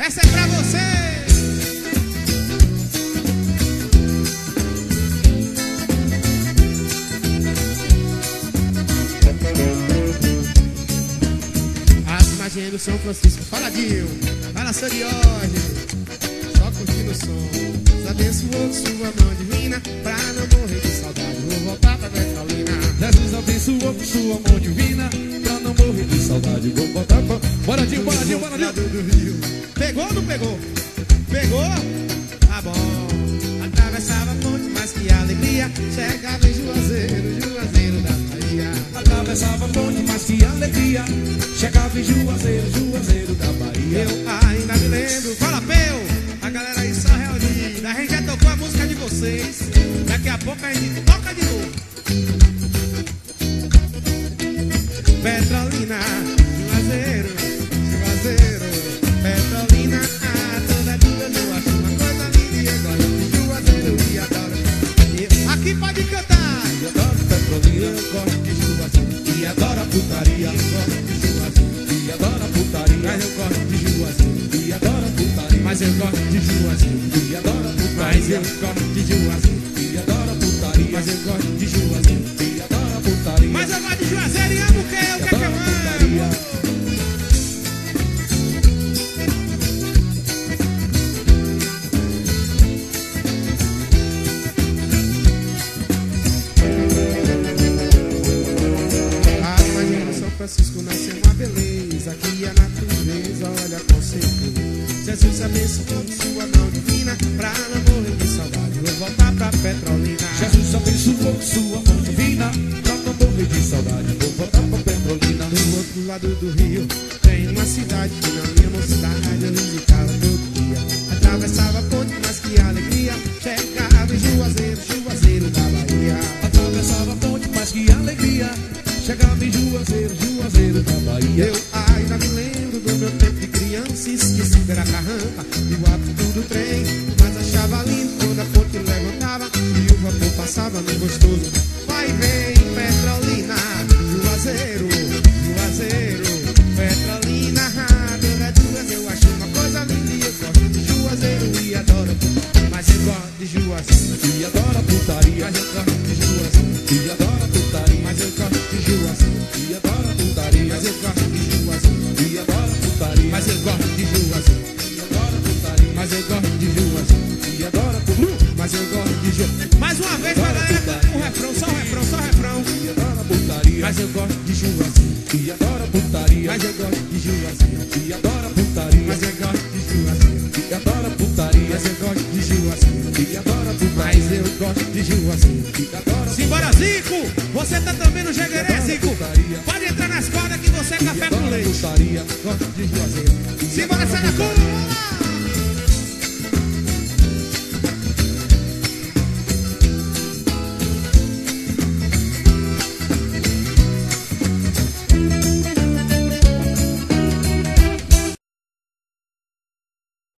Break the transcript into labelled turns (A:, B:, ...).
A: Essa é pra você. As imagens do São Francisco. Fala, Dinho. Fala, Soriose. Só curtindo o som. Abençoou sua mão divina pra não morrer de saudade. Vou voltar pra Petrolina.
B: Jesus abençoou sua mão divina pra não morrer de saudade. Vou voltar pra... Bora, Dinho, bora, Dinho, bora, Dinho.
A: Do Rio. Pegou ou não pegou? Pegou? Tá bom. Atravessava a ponte, mas que alegria. Chegava em Juazeiro, Juazeiro da Bahia.
B: Atravessava a ponte, mas que alegria. Chegava em Juazeiro, Juazeiro da Bahia.
A: Eu ainda me lembro. Fala, Peu! A galera aí só reunida. A gente já tocou a música de vocês. Daqui a pouco a gente toca de novo. Petrolina, Juazeiro, Juazeiro, Petrolina. Toda vida eu acho uma coisa linda. E agora de Juazeiro e adoro. Aqui pode cantar.
B: E adoro Petrolina, eu gosto de Juazeiro. E adoro a putaria, eu gosto de Juazeiro. E adoro a putaria,
A: Mas eu gosto de Juazeiro.
B: e adoro a putaria.
A: Mas eu gosto de Juazeiro.
B: E adoro a
A: Mas eu
B: putaria.
A: gosto de Juazeiro.
B: E adoro a putaria.
A: Mas eu gosto de Juazeiro.
B: E adoro a putaria.
A: Mas eu gosto de Juazeiro e amo o que? O que é que eu amo? A imagem de São Francisco nasceu uma beleza. Aqui a natureza olha com certeza. Jesus abençoou sua mão divina pra não morrer de saudade. Vou voltar pra Petrolina.
B: Jesus abençoou sua mão divina pra não morrer de saudade. Vou voltar pra Petrolina.
A: Do outro lado do rio tem uma cidade que na minha mocidade eu visitava todo dia. Atravessava a ponte, mas que alegria. Chegava em Juazeiro, Juazeiro da Bahia.
B: Atravessava a ponte, mas que alegria. Chegava em Juazeiro, Juazeiro da Bahia.
A: Eu ainda me lembro do meu tempo de criança. Esqueci pela carranca e o hábito do trem. Mas achava lindo quando a ponte levantava e o vapor passava no gostoso. Vai e vem, Petrolina, Juazeiro, Juazeiro, Petrolina. Toda duas eu acho uma coisa linda. E eu gosto de Juazeiro e adoro. Mas eu gosto de Juazeiro.
B: E adoro a putaria.
A: Mas eu gosto de Juazeiro.
B: E adoro a putaria.
A: Mas eu gosto de Juazeiro.
B: E adoro a putaria.
A: Mas eu gosto de Juazeiro.
B: E adoro a putaria.
A: Mas eu gosto de Juazeiro.
B: E adoro a putaria.
A: Mas eu gosto de Juazeiro.
B: E adoro a putaria.
A: Mas eu gosto de Juazeiro. Mais uma vez pra galera, o refrão, só o refrão, só o refrão.
B: E adoro a putaria.
A: Mas eu gosto de Juazeiro.
B: E adoro a putaria.
A: Mas eu gosto de Juazeiro.
B: E adoro a putaria.
A: Mas eu gosto de Juazeiro.
B: E adoro a putaria.
A: Mas eu gosto de Juazeiro.
B: E adoro a putaria.
A: Mas eu gosto de Juazeiro.
B: E adoro a
A: Simbora, Zico! Você tá também no Jaguaré, Zico?
B: putaria.
A: Pode entrar nas cordas que você é café com leite.
B: putaria.
A: Gosto de Juazeiro. Simbora, Saracura!